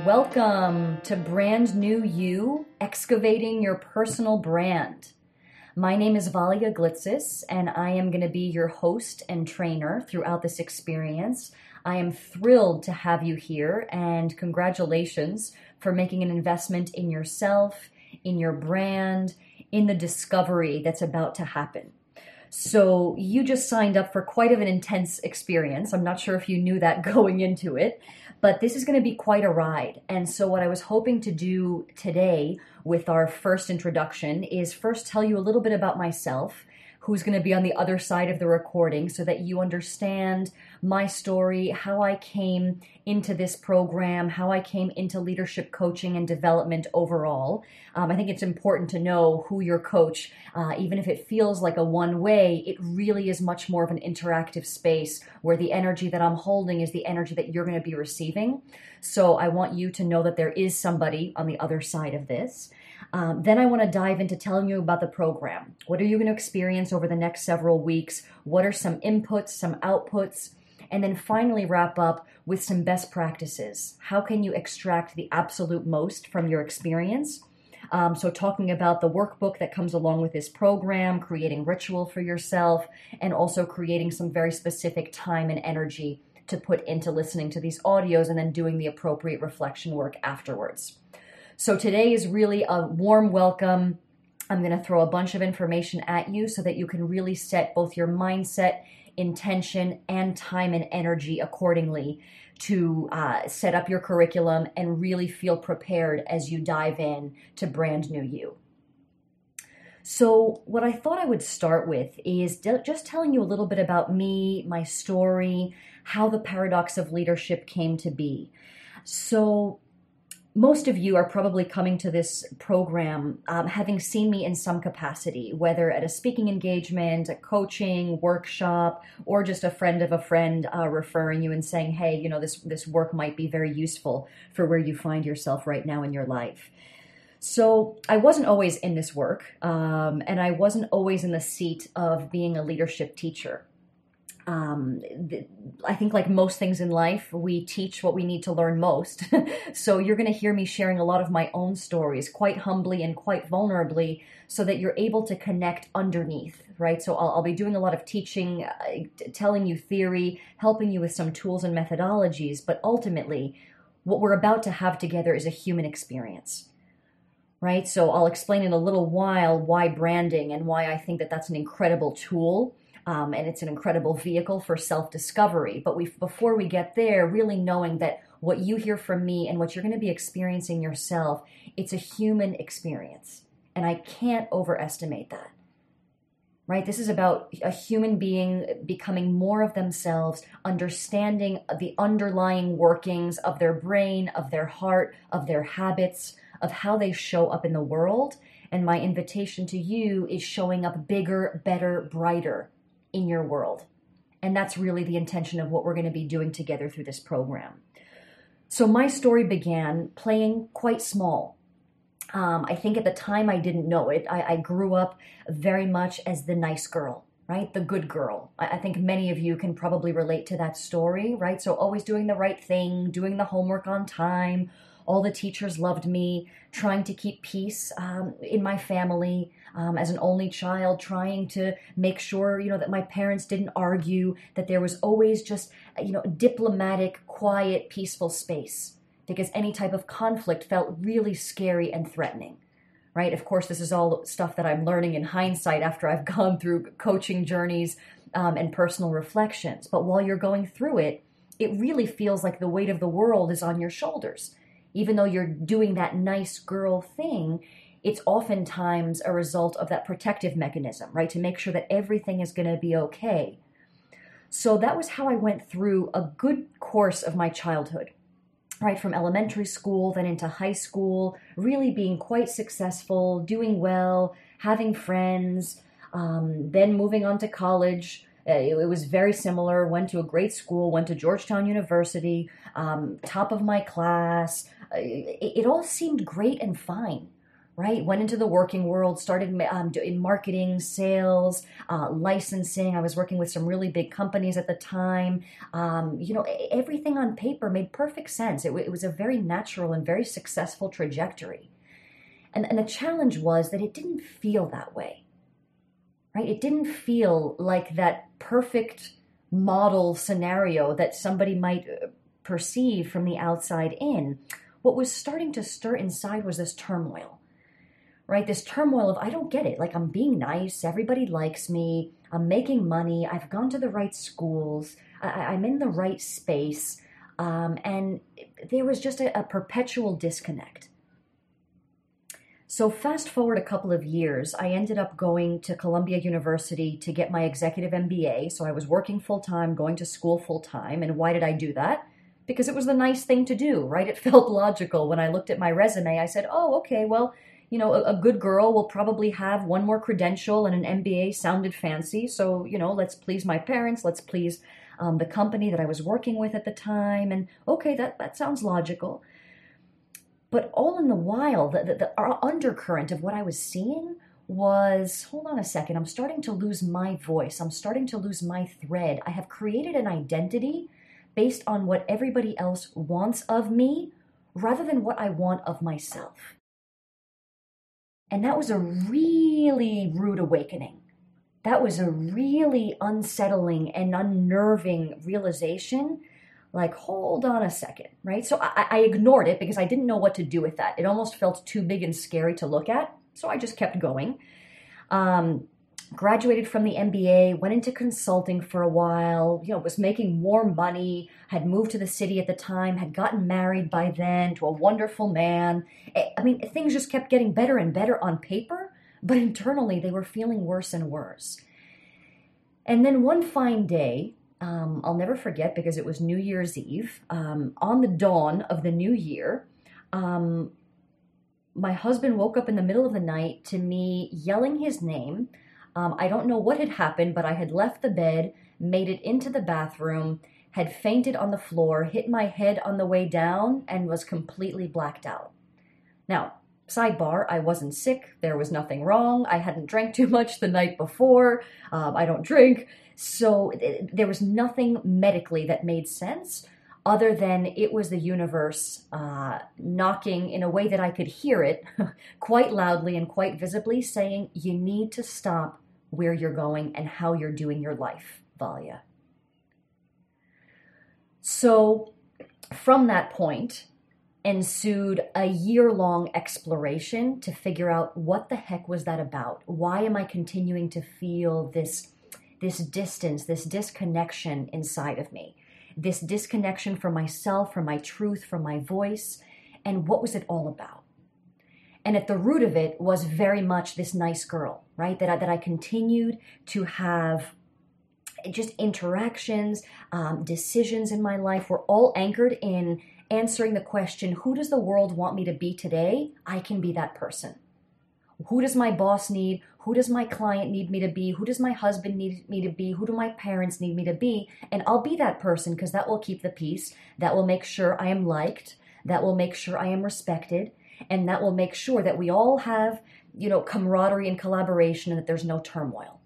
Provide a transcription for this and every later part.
Welcome to Brand New You, Excavating Your Personal Brand. My name is Valia Glitzis, and I am going to be your host and trainer throughout this experience. I am thrilled to have you here, and congratulations for making an investment in yourself, in your brand, in the discovery that's about to happen. So you just signed up for quite of an intense experience. I'm not sure if you knew that going into it, but this is going to be quite a ride. And so what I was hoping to do today with our first introduction is first tell you a little bit about myself, who's going to be on the other side of the recording, so that you understand my story, how I came into this program, how I came into leadership coaching and development overall. I think it's important to know who your coach, even if it feels like a one-way, it really is much more of an interactive space where the energy that I'm holding is the energy that you're going to be receiving. So I want you to know that there is somebody on the other side of this. Then I want to dive into telling you about the program. What are you going to experience over the next several weeks? What are some inputs, some outputs? And then finally wrap up with some best practices. How can you extract the absolute most from your experience? So talking about the workbook that comes along with this program, creating ritual for yourself, and also creating some very specific time and energy to put into listening to these audios and then doing the appropriate reflection work afterwards. So today is really a warm welcome. I'm going to throw a bunch of information at you so that you can really set both your mindset, intention, and time and energy accordingly to set up your curriculum and really feel prepared as you dive in to Brand New You. So what I thought I would start with is just telling you a little bit about me, my story, how the paradox of leadership came to be. So most of you are probably coming to this program having seen me in some capacity, whether at a speaking engagement, a coaching, workshop, or just a friend of a friend referring you and saying, hey, you know, this work might be very useful for where you find yourself right now in your life. So I wasn't always in this work, and I wasn't always in the seat of being a leadership teacher. I think like most things in life, we teach what we need to learn most. So you're going to hear me sharing a lot of my own stories, quite humbly and quite vulnerably, so that you're able to connect underneath, right? So I'll be doing a lot of teaching, telling you theory, helping you with some tools and methodologies, but ultimately, what we're about to have together is a human experience. Right? So I'll explain in a little while why branding and why I think that that's an incredible tool. And it's an incredible vehicle for self-discovery. But before we get there, really knowing that what you hear from me and what you're going to be experiencing yourself, it's a human experience. And I can't overestimate that. Right? This is about a human being becoming more of themselves, understanding the underlying workings of their brain, of their heart, of their habits, of how they show up in the world. And my invitation to you is showing up bigger, better, brighter in your world. And that's really the intention of what we're going to be doing together through this program. So my story began playing quite small. I think at the time I didn't know it. I grew up very much as the nice girl, right? The good girl. I think many of you can probably relate to that story, right? So always doing the right thing, doing the homework on time. All the teachers loved me, trying to keep peace in my family as an only child, trying to make sure, you know, that my parents didn't argue, that there was always just, you know, diplomatic, quiet, peaceful space, because any type of conflict felt really scary and threatening, right? Of course, this is all stuff that I'm learning in hindsight after I've gone through coaching journeys and personal reflections. But while you're going through it, it really feels like the weight of the world is on your shoulders. Even though you're doing that nice girl thing, it's oftentimes a result of that protective mechanism, right? To make sure that everything is going to be okay. So that was how I went through a good course of my childhood, right? From elementary school, then into high school, really being quite successful, doing well, having friends, then moving on to college. It was very similar, went to a great school, went to Georgetown University, top of my class. It all seemed great and fine, right? Went into the working world, started in marketing, sales, licensing. I was working with some really big companies at the time. Everything on paper made perfect sense. It was a very natural and very successful trajectory. And the challenge was that it didn't feel that way, right? It didn't feel like that perfect model scenario that somebody might perceive from the outside in. What was starting to stir inside was this turmoil, right? This turmoil of, I don't get it. Like, I'm being nice. Everybody likes me. I'm making money. I've gone to the right schools. I'm in the right space. And there was just a perpetual disconnect. So fast forward a couple of years, I ended up going to Columbia University to get my executive MBA. So I was working full-time, going to school full-time. And why did I do that? Because it was the nice thing to do, right? It felt logical. When I looked at my resume, I said, oh, okay, well, a good girl will probably have one more credential, and an MBA sounded fancy. So, let's please my parents. Let's please the company that I was working with at the time. And okay, that sounds logical. But all in the while, the undercurrent of what I was seeing was, hold on a second, I'm starting to lose my voice. I'm starting to lose my thread. I have created an identity based on what everybody else wants of me rather than what I want of myself. And that was a really rude awakening. That was a really unsettling and unnerving realization. Like, hold on a second, right? So I ignored it because I didn't know what to do with that. It almost felt too big and scary to look at. So I just kept going. Graduated from the MBA, went into consulting for a while, was making more money, had moved to the city at the time, had gotten married by then to a wonderful man. I mean, things just kept getting better and better on paper, but internally they were feeling worse and worse. And then one fine day, I'll never forget because it was New Year's Eve, on the dawn of the new year, my husband woke up in the middle of the night to me yelling his name. I don't know what had happened, but I had left the bed, made it into the bathroom, had fainted on the floor, hit my head on the way down, and was completely blacked out. Now, sidebar, I wasn't sick. There was nothing wrong. I hadn't drank too much the night before. I don't drink. So there was nothing medically that made sense other than it was the universe knocking in a way that I could hear it quite loudly and quite visibly saying, you need to stop where you're going and how you're doing your life, Valia. So from that point ensued a year-long exploration to figure out what the heck was that about? Why am I continuing to feel this distance, this disconnection inside of me? This disconnection from myself, from my truth, from my voice, and what was it all about? And at the root of it was very much this nice girl, right? That I continued to have just interactions, decisions in my life were all anchored in answering the question, who does the world want me to be today? I can be that person. Who does my boss need? Who does my client need me to be? Who does my husband need me to be? Who do my parents need me to be? And I'll be that person because that will keep the peace. That will make sure I am liked. That will make sure I am respected. And that will make sure that we all have, camaraderie and collaboration and that there's no turmoil.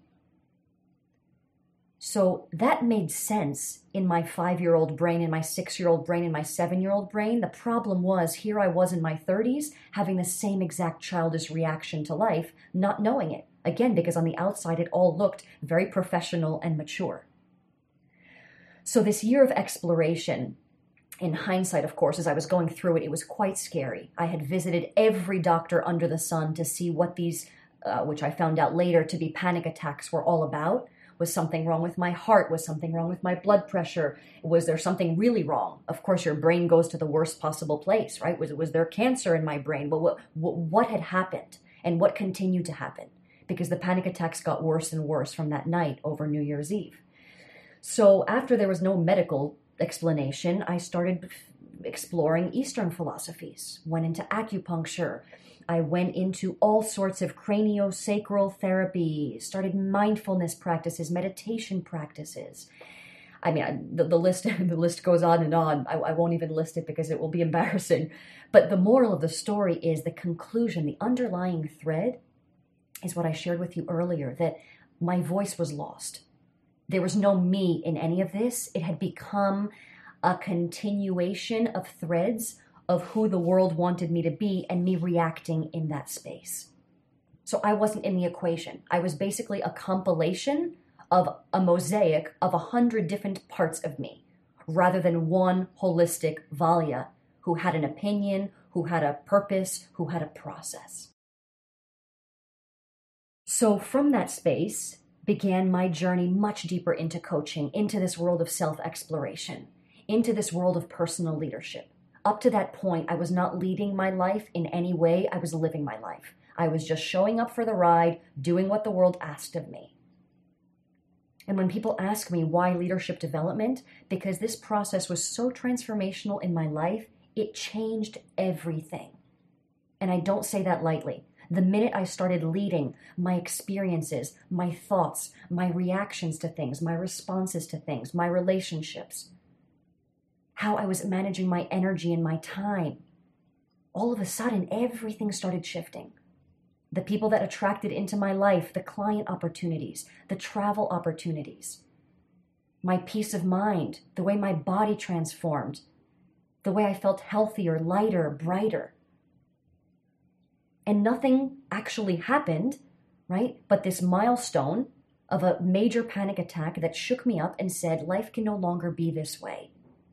So that made sense in my 5-year-old brain, in my 6-year-old brain, in my 7-year-old brain. The problem was, here I was in my 30s having the same exact childish reaction to life, not knowing it. Again, because on the outside, it all looked very professional and mature. So this year of exploration, in hindsight, of course, as I was going through it, it was quite scary. I had visited every doctor under the sun to see what these, which I found out later to be panic attacks, were all about. Was something wrong with my heart? Was something wrong with my blood pressure? Was there something really wrong? Of course, your brain goes to the worst possible place, right? Was there cancer in my brain? But what had happened and what continued to happen? Because the panic attacks got worse and worse from that night over New Year's Eve. So after there was no medical explanation, I started exploring Eastern philosophies, went into acupuncture. I went into all sorts of craniosacral therapy, started mindfulness practices, meditation practices. I mean, the list the list goes on and on. I won't even list it because it will be embarrassing. But the moral of the story is the conclusion, the underlying thread is what I shared with you earlier, that my voice was lost. There was no me in any of this. It had become a continuation of threads of who the world wanted me to be and me reacting in that space. So I wasn't in the equation. I was basically a compilation of a mosaic of 100 different parts of me, rather than one holistic Valia who had an opinion, who had a purpose, who had a process. So from that space began my journey much deeper into coaching, into this world of self-exploration, into this world of personal leadership. Up to that point, I was not leading my life in any way. I was living my life. I was just showing up for the ride, doing what the world asked of me. And when people ask me why leadership development, because this process was so transformational in my life, it changed everything. And I don't say that lightly. The minute I started leading, my experiences, my thoughts, my reactions to things, my responses to things, my relationships, how I was managing my energy and my time, all of a sudden, everything started shifting. The people that attracted into my life, the client opportunities, the travel opportunities, my peace of mind, the way my body transformed, the way I felt healthier, lighter, brighter. And nothing actually happened, right? But this milestone of a major panic attack that shook me up and said, life can no longer be this way.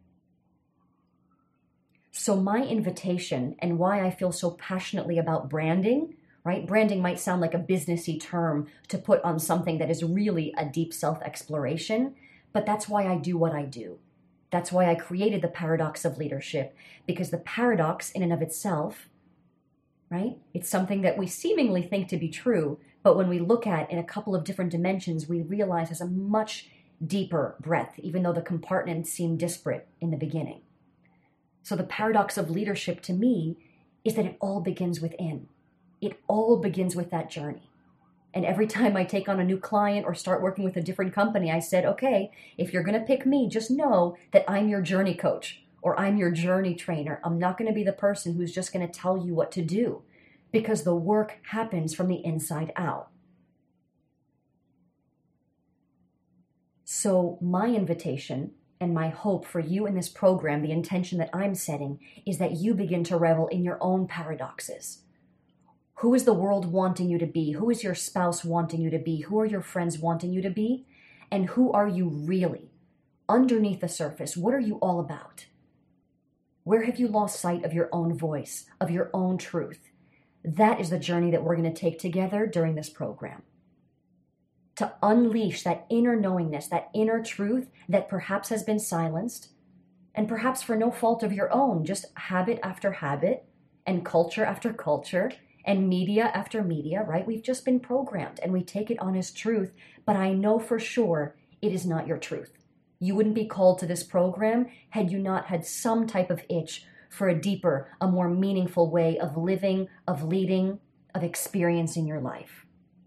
So my invitation and why I feel so passionately about branding, right? Branding might sound like a businessy term to put on something that is really a deep self-exploration, but that's why I do what I do. That's why I created the paradox of leadership, because the paradox in and of itself, right? It's something that we seemingly think to be true, but when we look at in a couple of different dimensions, we realize has a much deeper breadth, even though the compartments seem disparate in the beginning. So the paradox of leadership to me is that it all begins within. It all begins with that journey. And every time I take on a new client or start working with a different company, I said, okay, if you're going to pick me, just know that I'm your journey coach or I'm your journey trainer. I'm not going to be the person who's just going to tell you what to do, because the work happens from the inside out. So my invitation and my hope for you in this program, the intention that I'm setting, is that you begin to revel in your own paradoxes. Who is the world wanting you to be? Who is your spouse wanting you to be? Who are your friends wanting you to be? And who are you really? Underneath the surface, what are you all about? Where have you lost sight of your own voice, of your own truth? That is the journey that we're going to take together during this program. To unleash that inner knowingness, that inner truth that perhaps has been silenced, and perhaps for no fault of your own, just habit after habit, and culture after culture, and media after media, right? We've just been programmed and we take it on as truth, but I know for sure it is not your truth. You wouldn't be called to this program had you not had some type of itch for a deeper, a more meaningful way of living, of leading, of experiencing your life.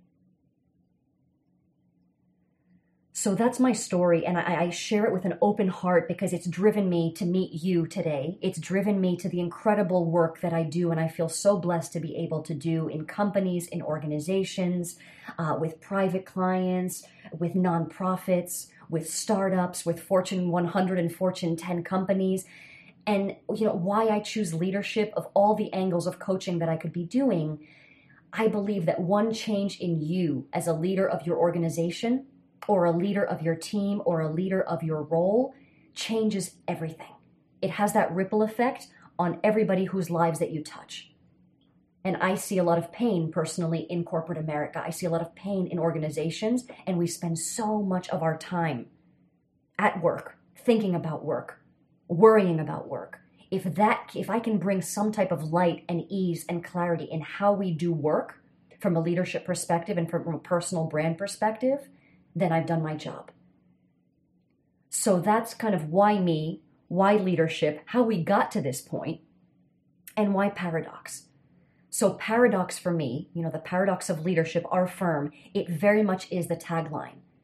So that's my story, and I share it with an open heart because it's driven me to meet you today. It's driven me to the incredible work that I do, and I feel so blessed to be able to do in companies, in organizations, with private clients, with nonprofits, with startups, with Fortune 100 and Fortune 10 companies. And why I choose leadership of all the angles of coaching that I could be doing, I believe that one change in you as a leader of your organization, or a leader of your team, or a leader of your role, changes everything. It has that ripple effect on everybody whose lives that you touch. And I see a lot of pain personally in corporate America. I see a lot of pain in organizations, and we spend so much of our time at work, thinking about work, worrying about work. If I can bring some type of light and ease and clarity in how we do work from a leadership perspective and from a personal brand perspective, then I've done my job. So that's kind of why me, why leadership, how we got to this point, and why paradox. So paradox for me, the paradox of leadership, our firm, it very much is the tagline,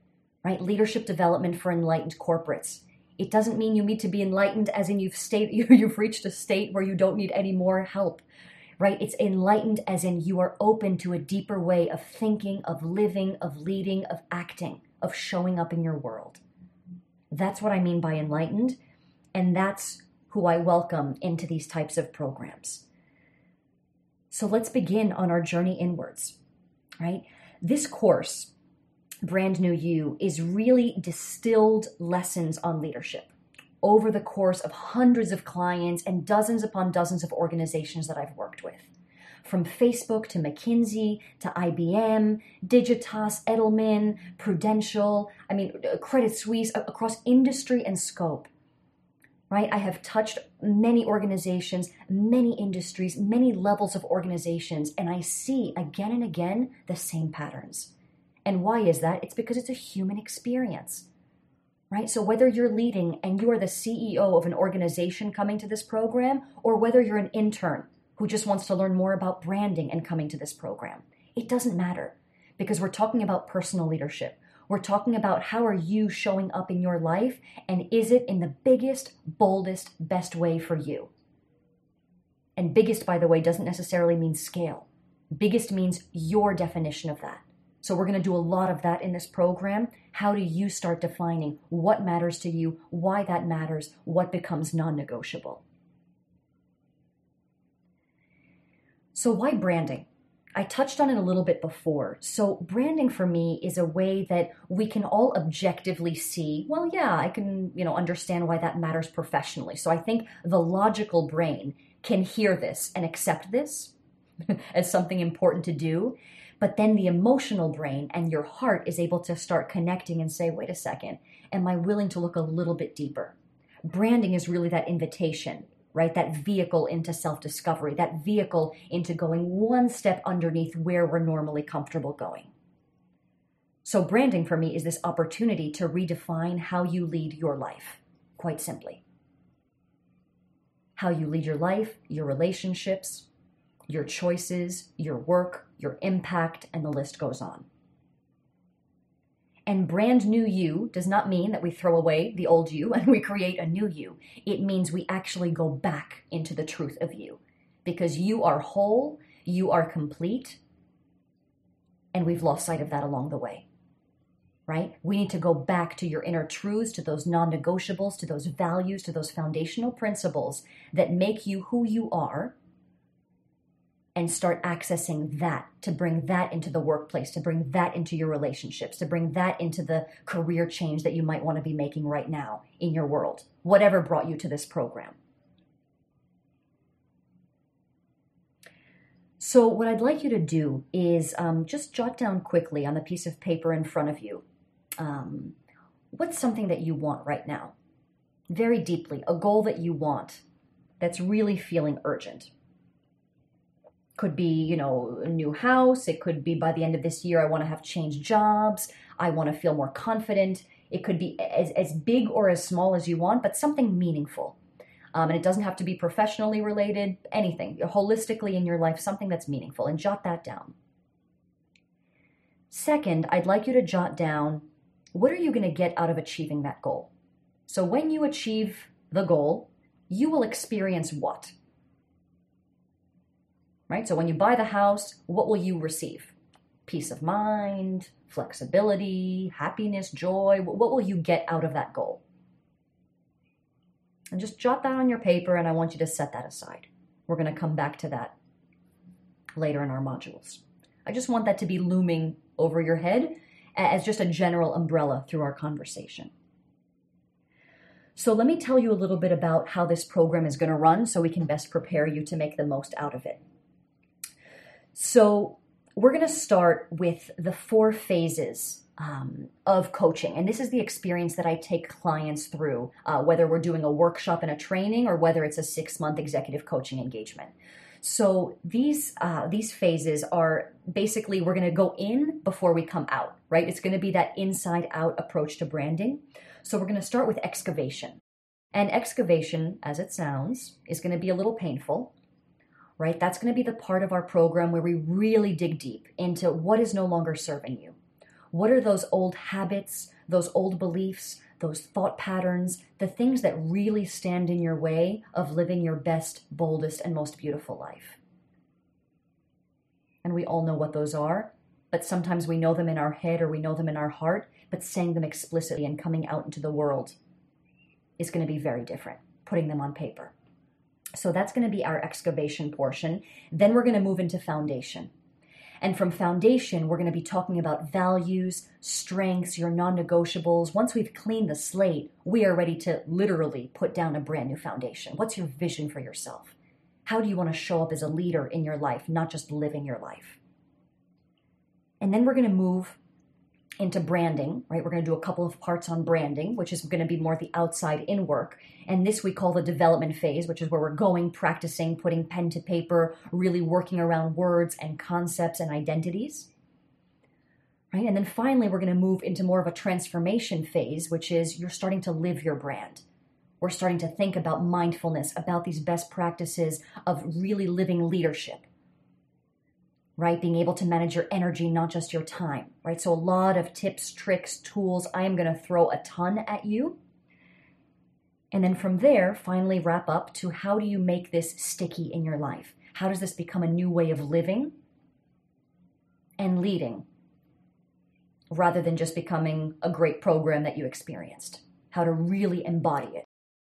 right? Leadership development for enlightened corporates. It doesn't mean you need to be enlightened as in you've reached a state where you don't need any more help, right? It's enlightened as in you are open to a deeper way of thinking, of living, of leading, of acting, of showing up in your world. That's what I mean by enlightened, and that's who I welcome into these types of programs. So let's begin on our journey inwards, right? This course, Brand New You, is really distilled lessons on leadership over the course of hundreds of clients and dozens upon dozens of organizations that I've worked with. From Facebook to McKinsey to IBM, Digitas, Edelman, Prudential, Credit Suisse, across industry and scope, right? I have touched many organizations, many industries, many levels of organizations, and I see again and again the same patterns. And why is that? It's because it's a human experience, right? So whether you're leading and you are the CEO of an organization coming to this program, or whether you're an intern who just wants to learn more about branding and coming to this program, it doesn't matter, because we're talking about personal leadership. We're talking about how are you showing up in your life, and is it in the biggest, boldest, best way for you? And biggest, by the way, doesn't necessarily mean scale. Biggest means your definition of that. So we're going to do a lot of that in this program. How do you start defining what matters to you, why that matters, what becomes non-negotiable? So why branding? I touched on it a little bit before. So branding for me is a way that we can all objectively see, well, yeah, I can, understand why that matters professionally. So I think the logical brain can hear this and accept this as something important to do. But then the emotional brain and your heart is able to start connecting and say, wait a second, am I willing to look a little bit deeper? Branding is really that invitation, right? That vehicle into self-discovery, that vehicle into going one step underneath where we're normally comfortable going. So branding for me is this opportunity to redefine how you lead your life, quite simply. How you lead your life, your relationships, your choices, your work, your impact, and the list goes on. And brand new you does not mean that we throw away the old you and we create a new you. It means we actually go back into the truth of you, because you are whole, you are complete, and we've lost sight of that along the way, right? We need to go back to your inner truths, to those non-negotiables, to those values, to those foundational principles that make you who you are, and start accessing that, to bring that into the workplace, to bring that into your relationships, to bring that into the career change that you might want to be making right now in your world, whatever brought you to this program. So what I'd like you to do is just jot down quickly on the piece of paper in front of you, what's something that you want right now? Very deeply, a goal that you want that's really feeling urgent. Could be, a new house. It could be by the end of this year, I want to have changed jobs. I want to feel more confident. It could be as big or as small as you want, but something meaningful. And it doesn't have to be professionally related, anything. Holistically in your life, something that's meaningful, and jot that down. Second, I'd like you to jot down, what are you going to get out of achieving that goal? So when you achieve the goal, you will experience what? Right? So when you buy the house, what will you receive? Peace of mind, flexibility, happiness, joy. What will you get out of that goal? And just jot that on your paper, and I want you to set that aside. We're going to come back to that later in our modules. I just want that to be looming over your head as just a general umbrella through our conversation. So let me tell you a little bit about how this program is going to run so we can best prepare you to make the most out of it. So we're going to start with the 4 phases of coaching. And this is the experience that I take clients through, whether we're doing a workshop and a training or whether it's a 6-month executive coaching engagement. So these phases are basically, we're going to go in before we come out, right? It's going to be that inside out approach to branding. So we're going to start with excavation. And excavation, as it sounds, is going to be a little painful. Right? That's going to be the part of our program where we really dig deep into what is no longer serving you. What are those old habits, those old beliefs, those thought patterns, the things that really stand in your way of living your best, boldest, and most beautiful life? And we all know what those are, but sometimes we know them in our head or we know them in our heart, but saying them explicitly and coming out into the world is going to be very different, putting them on paper. So that's going to be our excavation portion. Then we're going to move into foundation. And from foundation, we're going to be talking about values, strengths, your non-negotiables. Once we've cleaned the slate, we are ready to literally put down a brand new foundation. What's your vision for yourself? How do you want to show up as a leader in your life, not just living your life? And then we're going to move into branding, right? We're going to do a couple of parts on branding, which is going to be more the outside in work. And this we call the development phase, which is where we're going, practicing, putting pen to paper, really working around words and concepts and identities, right? And then finally, we're going to move into more of a transformation phase, which is you're starting to live your brand. We're starting to think about mindfulness, about these best practices of really living leadership, right? Being able to manage your energy, not just your time, right? So a lot of tips, tricks, tools. I am going to throw a ton at you. And then from there, finally wrap up to how do you make this sticky in your life? How does this become a new way of living and leading rather than just becoming a great program that you experienced? How to really embody it.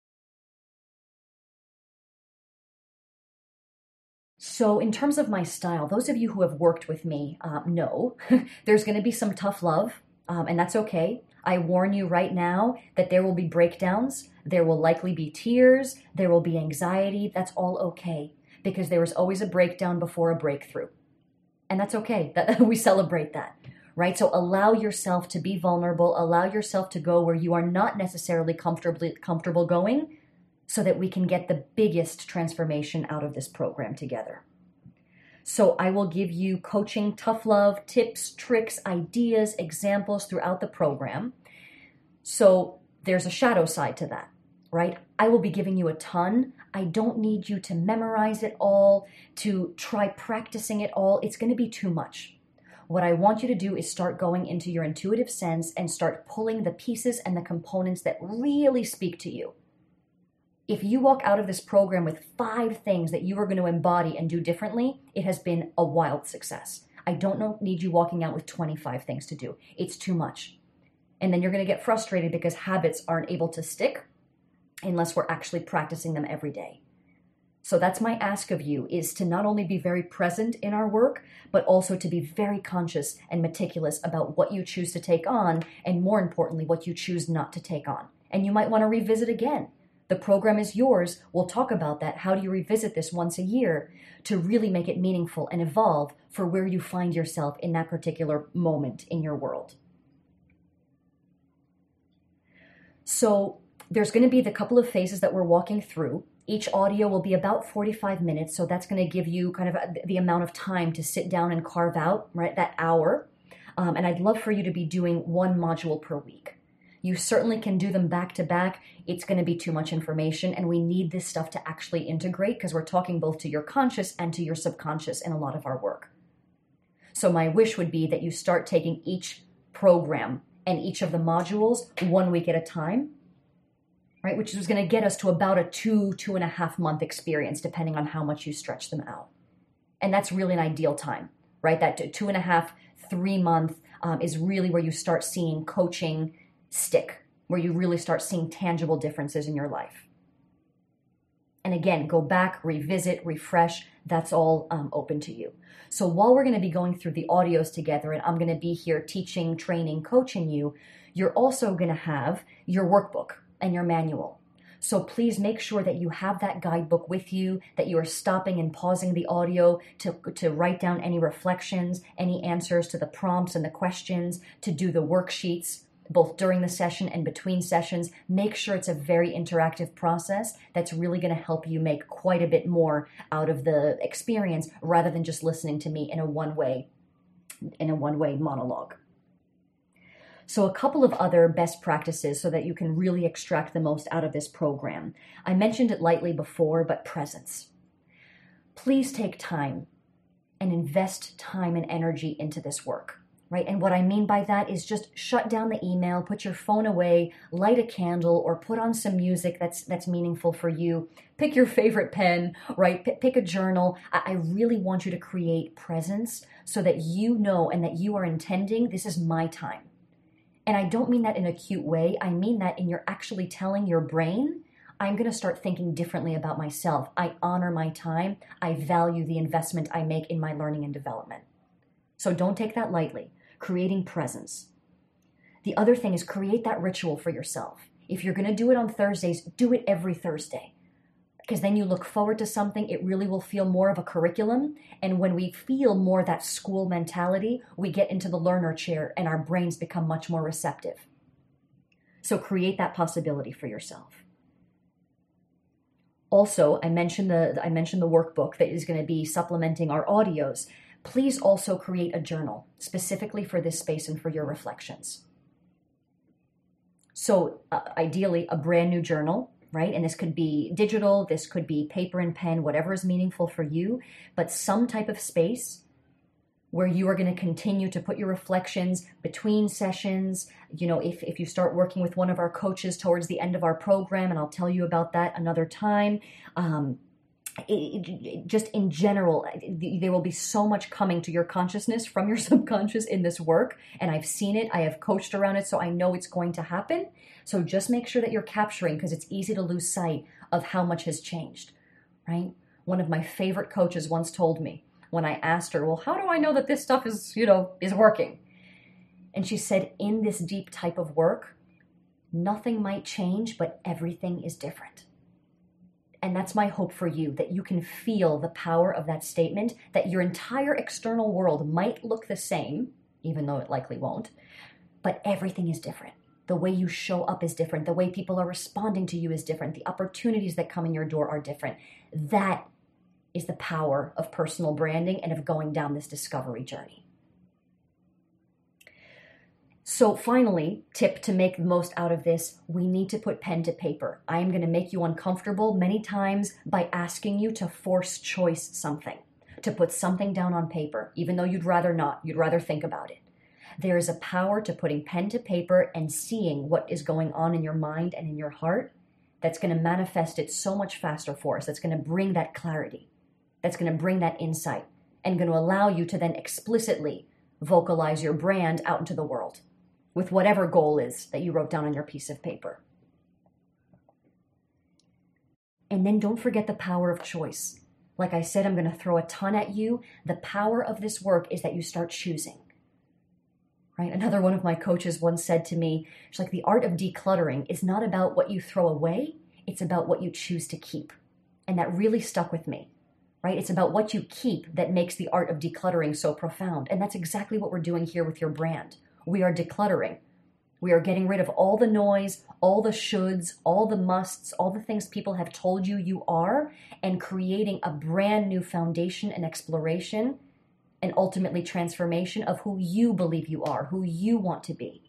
So in terms of my style, those of you who have worked with me know there's going to be some tough love, and that's okay. I warn you right now that there will be breakdowns. There will likely be tears. There will be anxiety. That's all okay because there is always a breakdown before a breakthrough. And that's okay. We celebrate that, right? So allow yourself to be vulnerable. Allow yourself to go where you are not necessarily comfortable going, so that we can get the biggest transformation out of this program together. So I will give you coaching, tough love, tips, tricks, ideas, examples throughout the program. So there's a shadow side to that, right? I will be giving you a ton. I don't need you to memorize it all, to try practicing it all. It's going to be too much. What I want you to do is start going into your intuitive sense and start pulling the pieces and the components that really speak to you. If you walk out of this program with 5 things that you are going to embody and do differently, it has been a wild success. I don't need you walking out with 25 things to do. It's too much. And then you're going to get frustrated because habits aren't able to stick unless we're actually practicing them every day. So that's my ask of you, is to not only be very present in our work, but also to be very conscious and meticulous about what you choose to take on, and more importantly, what you choose not to take on. And you might want to revisit again. The program is yours. We'll talk about that. How do you revisit this once a year to really make it meaningful and evolve for where you find yourself in that particular moment in your world? So there's going to be the couple of phases that we're walking through. Each audio will be about 45 minutes. So that's going to give you kind of the amount of time to sit down and carve out, right, that hour. And I'd love for you to be doing 1 module per week. You certainly can do them back to back. It's going to be too much information, and we need this stuff to actually integrate because we're talking both to your conscious and to your subconscious in a lot of our work. So my wish would be that you start taking each program and each of the modules 1 week at a time, right? Which is going to get us to about a 2.5 month experience, depending on how much you stretch them out. And that's really an ideal time, right? That 2.5, 3 month is really where you start seeing coaching stick, where you really start seeing tangible differences in your life. And again, go back, revisit, refresh. That's all open to you. So while we're going to be going through the audios together, and I'm going to be here teaching, training, coaching you, you're also going to have your workbook and your manual. So please make sure that you have that guidebook with you, that you are stopping and pausing the audio to write down any reflections, any answers to the prompts and the questions, to do the worksheets, both during the session and between sessions. Make sure it's a very interactive process that's really going to help you make quite a bit more out of the experience rather than just listening to me in a one-way monologue. So a couple of other best practices so that you can really extract the most out of this program. I mentioned it lightly before, but presence. Please take time and invest time and energy into this work. right? And what I mean by that is just shut down the email, put your phone away, light a candle, or put on some music that's meaningful for you. Pick your favorite pen, right? Pick a journal. I really want you to create presence so that you know and that you are intending, this is my time. And I don't mean that in a cute way. I mean that in you're actually telling your brain, I'm going to start thinking differently about myself. I honor my time. I value the investment I make in my learning and development. So don't take that lightly. Creating presence. The other thing is create that ritual for yourself. If you're going to do it on Thursdays, do it every Thursday. Because then you look forward to something, it really will feel more of a curriculum. And when we feel more that school mentality, we get into the learner chair and our brains become much more receptive. So create that possibility for yourself. Also, I mentioned the workbook that is going to be supplementing our audios. Please also create a journal specifically for this space and for your reflections. So ideally, a brand new journal, right? And this could be digital, this could be paper and pen, whatever is meaningful for you, but some type of space where you are going to continue to put your reflections between sessions. You know, if you start working with one of our coaches towards the end of our program, and I'll tell you about that another time, just in general, there will be so much coming to your consciousness from your subconscious in this work. And I've seen it, I have coached around it, so I know it's going to happen. So just make sure that you're capturing, because it's easy to lose sight of how much has changed, right? One of my favorite coaches once told me, when I asked her, well, how do I know that this stuff is working? And she said, in this deep type of work, nothing might change, but everything is different. And that's my hope for you, that you can feel the power of that statement, that your entire external world might look the same, even though it likely won't, but everything is different. The way you show up is different. The way people are responding to you is different. The opportunities that come in your door are different. That is the power of personal branding and of going down this discovery journey. So finally, tip to make the most out of this, we need to put pen to paper. I am going to make you uncomfortable many times by asking you to force choice something, to put something down on paper, even though you'd rather not, you'd rather think about it. There is a power to putting pen to paper and seeing what is going on in your mind and in your heart that's going to manifest it so much faster for us. That's going to bring that clarity. That's going to bring that insight and going to allow you to then explicitly vocalize your brand out into the world with whatever goal is that you wrote down on your piece of paper. And then don't forget the power of choice. Like I said, I'm going to throw a ton at you. The power of this work is that you start choosing. Right? Another one of my coaches once said to me, she's like, the art of decluttering is not about what you throw away, it's about what you choose to keep. And that really stuck with me, right? It's about what you keep that makes the art of decluttering so profound. And that's exactly what we're doing here with your brand. We are decluttering. We are getting rid of all the noise, all the shoulds, all the musts, all the things people have told you you are, and creating a brand new foundation and exploration and ultimately transformation of who you believe you are, who you want to be.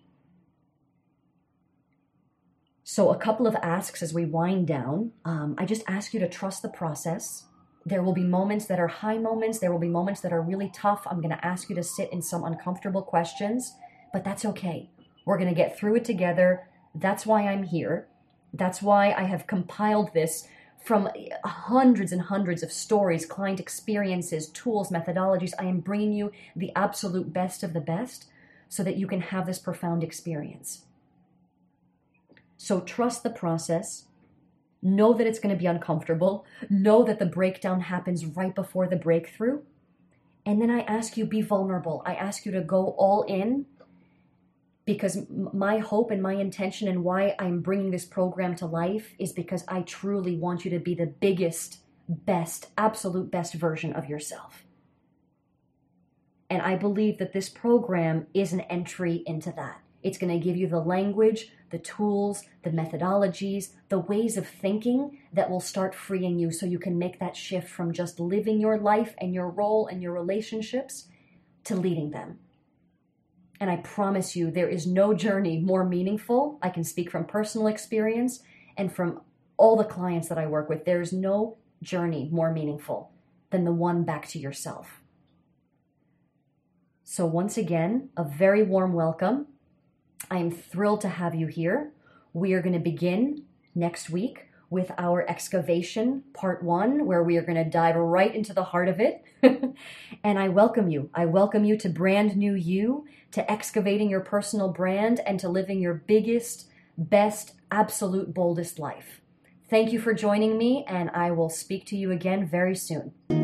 So a couple of asks as we wind down. I just ask you to trust the process. There will be moments that are high moments. There will be moments that are really tough. I'm going to ask you to sit in some uncomfortable questions, but that's okay. We're going to get through it together. That's why I'm here. That's why I have compiled this from hundreds and hundreds of stories, client experiences, tools, methodologies. I am bringing you the absolute best of the best so that you can have this profound experience. So trust the process. Know that it's going to be uncomfortable. Know that the breakdown happens right before the breakthrough. And then I ask you, be vulnerable. I ask you to go all in, because my hope and my intention and why I'm bringing this program to life is because I truly want you to be the biggest, best, absolute best version of yourself. And I believe that this program is an entry into that. It's going to give you the language, the tools, the methodologies, the ways of thinking that will start freeing you so you can make that shift from just living your life and your role and your relationships to leading them. And I promise you, there is no journey more meaningful. I can speak from personal experience and from all the clients that I work with. There's no journey more meaningful than the one back to yourself. So once again, a very warm welcome. I am thrilled to have you here. We are going to begin next week with our excavation part 1, where we are going to dive right into the heart of it. And I welcome you. I welcome you to brand new you, to excavating your personal brand, and to living your biggest, best, absolute, boldest life. Thank you for joining me, and I will speak to you again very soon.